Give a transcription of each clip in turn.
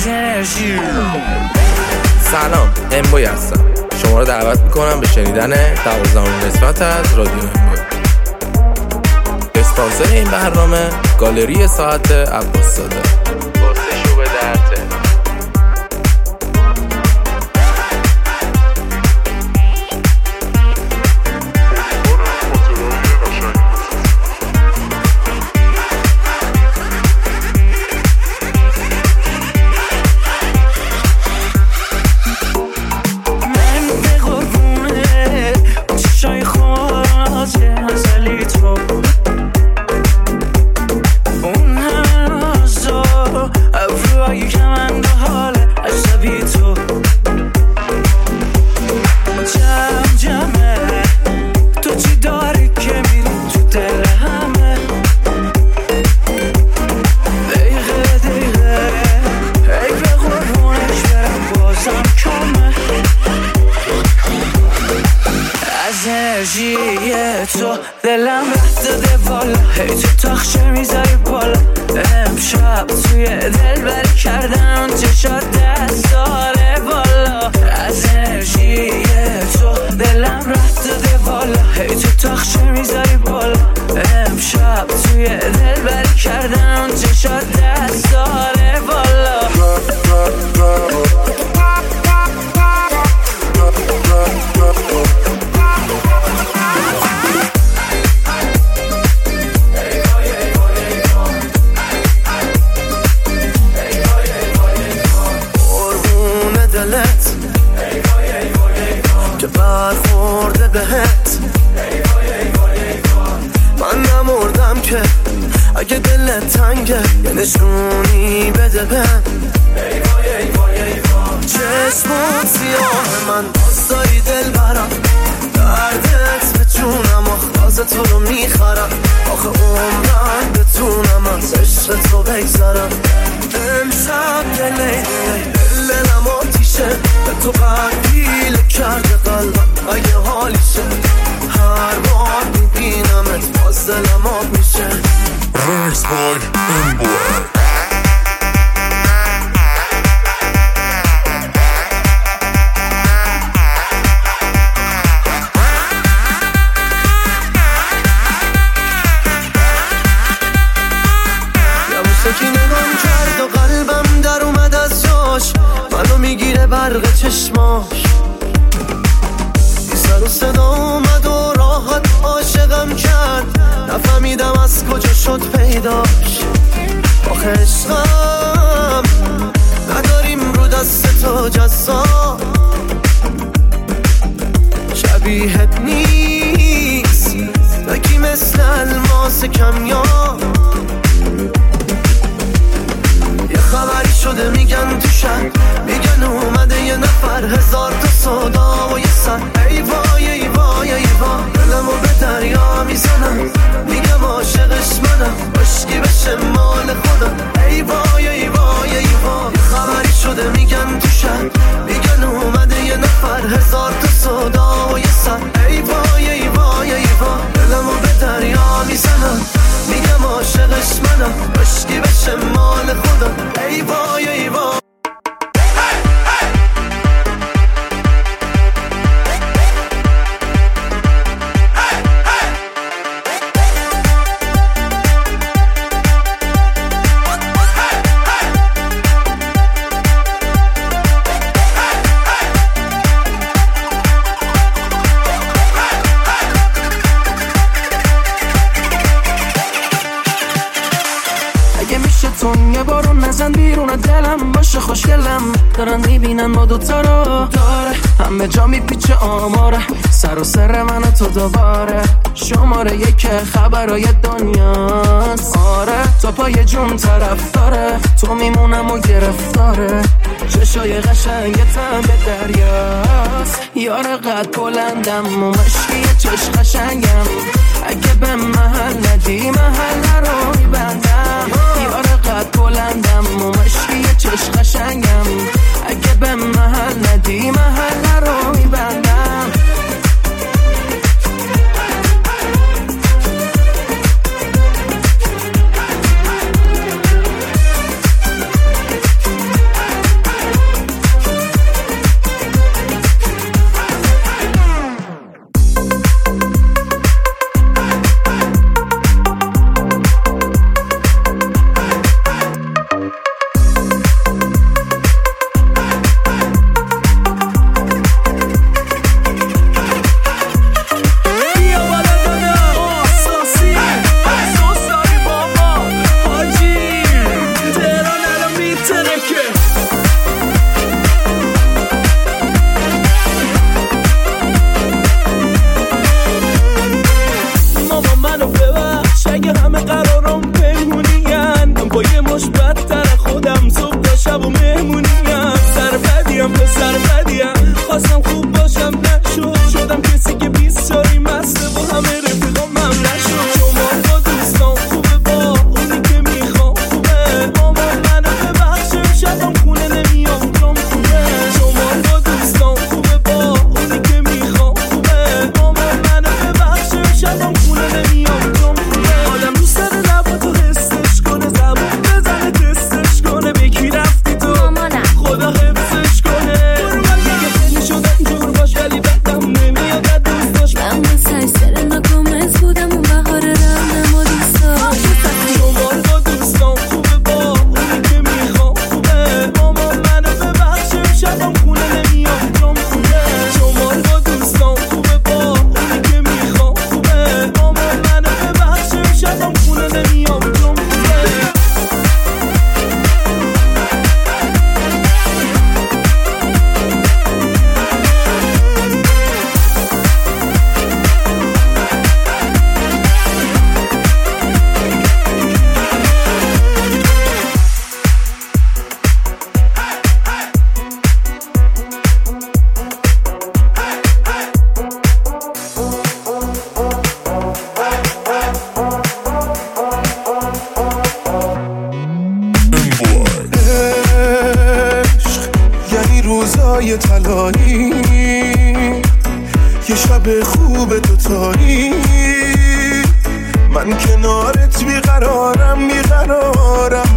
سلام، امبوی هستم. شما رو دعوت میکنم به شنیدن 12مین قسمت از رادیو امبوی. اسپانسر این برنامه گالری ساعت عباس زاده واسه شوب درته. تو دلم رفت داده والا، هی تو تاخچه میذاری بالا. امشب توی دل بری کردن چشات دستاره بالا. از انرژی تو دلم رفت داده والا، هی تو تاخچه میذاری بالا. امشب توی دل بری کردن چشات دستاره بالا. که برخورده بهت من نمردم که اگه دلت تنگه یه نشونی بده بهم. چشمات سیاه من باز داری دل برم، دردت به جونم آخواز تو رو میخرم. آخه عمرم بتونم از عشق تو بگذرم. امشب که لیلی دلم آتیشه، به تو قبیل کرده قلبم اگه حالیشه. هر بار میبینمت باز دلم آب میشه. Remix by Emboy. یواشکی نگام کرد و قلبم در اومد از جاش، منو میگیره برق چشماش. بی سر و صدا اومد و راحت عاشقم کرد، نفهمیدم از کجا شد پیداش. آخه عشقم نداریم رو دست تو جزا، شبیهت نیست نکی مثل الماس کمیاب. یه خبری شده میگن تو شهر، میگن اومده یه نفر، هزار تا صدا و یه سر. ای وای ای وای ای وای، دلمو به دریا میزنم، میگم عاشقش منم، عشقی بشه مال خودم. ای وای ای وای ای وای، یه خبری شده میگن تو شهر، میگن اومده یه نفر، هزار تا صدا و یه سر. ای وای ای وای ای وای، دلمو به دریا میزنم، میگم عاشقش منم، عشقی بشه مال خودم. ای وای ای وای. یه بارون نزن بیرون دلم باشه خوشگلم، دارن میبینن ما دوتا رو داره، همه جا میپیچه آماره، سر و سر من و تو دوباره. شماره یک خبرای دنیاست، آره تا پای جون طرف داره، تو میمونم و گرفتاره. چشای قشنگتم به دریاست، یار قد بلندم و مشکی چش قشنگم، اگه به محل ندی محل رو میبندم. یار قد بلندم و مشکی چش قشنگم، اگه به محل ندی محل رو میبندم. روزای طلایی، یه شب خوب دوتایی، من کنارت بیقرارم بیقرارم.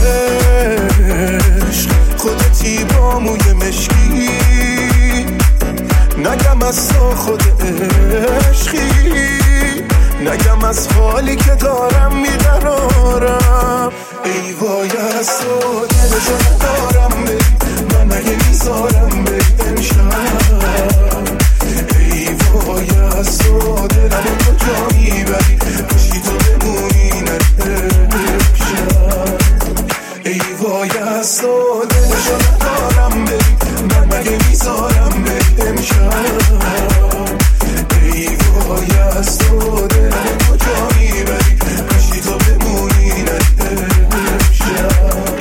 عشق خودتی با موی مشکی، نگم از تو خود عشقی، نگم از حالی که دارم میقرارم. ای وای از تو دلشو ندارم بری، من مگه میذارم بری امشب. ای وای از تو دلمو کجا میبری، کشی تو بمونی امشب. ای وای از تو دلشو ندارم بری، من مگه میذارم بری امشب. ای وای از تو دلمو کجا میبری، کشی تو بمونی امشب.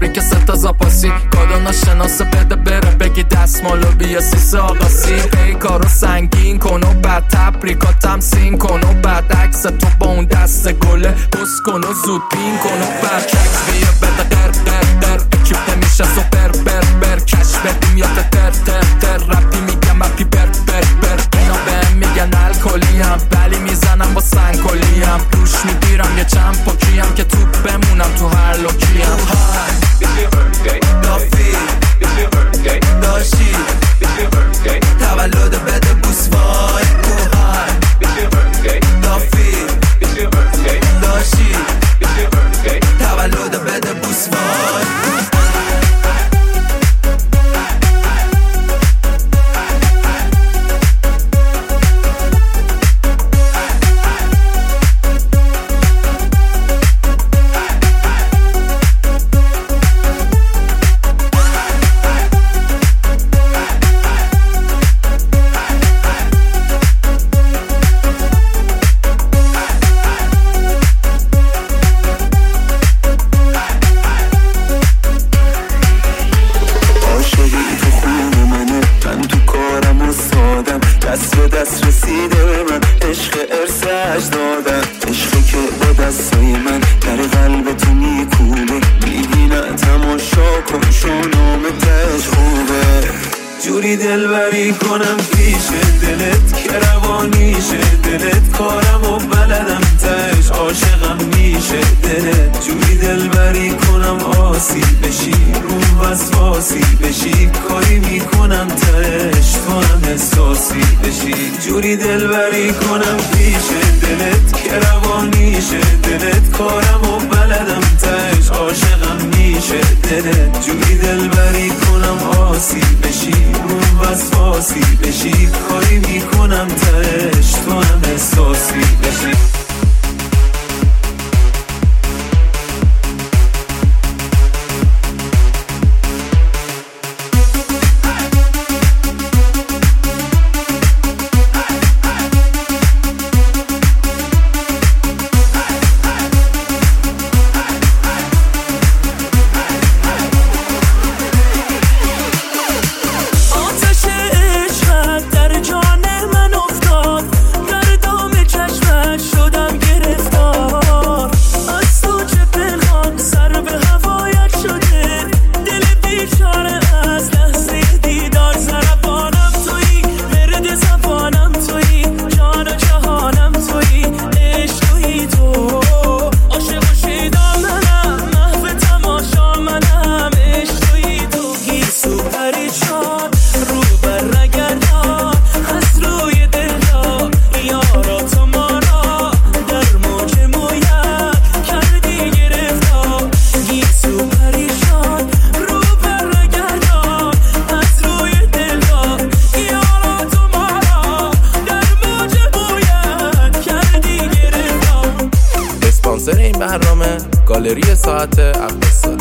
تبریک ستا زاپاسی کادو ناشناسه بده بره بگی دستمالو بیا سیسه آقاسی ای کارو سنگین کن و بعد تبریکاتم سین کن و بعد عکس تو با اون دست گله بس کن و زود بین کن و بعد ککس بیا بده قر قر قر اکیب نمیشه سوپر بر بر کش بدیم یا تر تر تر رپی میگم اپی بر بر بر اینا بهم میگن الکلیم ولی میزنم با سنگکلیم روش میگیرم یه چند پاکیم که توپ بمونم تو هر لوکیم لافی داشی تولد بده بوس وای کوهای لافی داشی تولد بده بوس وای دست به دست رسیده من عشق ارث اجدادم عشقی که با دستای من در قلب تو میکوبه میبینه تماشا کن شونام تش خوبه جوری دلبری کنم پیش دلت که روانیشه دلت کارم و بلدم تش عاشقم میشه دلت جوری دلبری کنم آسی بشی رو وسواسی بشی کاری میکنم تش تو هم احساسی بشی جوری دلبری کنم پیش دلت که روانیشه دلت کارم و بلدم تش عاشقم میشه دلت جوری دلبری کنم آسی بشی رو وسواسی بشی کاری میکنم تش تو هم احساسی بشی اسپانسر این برنامه گالری ساعت عباس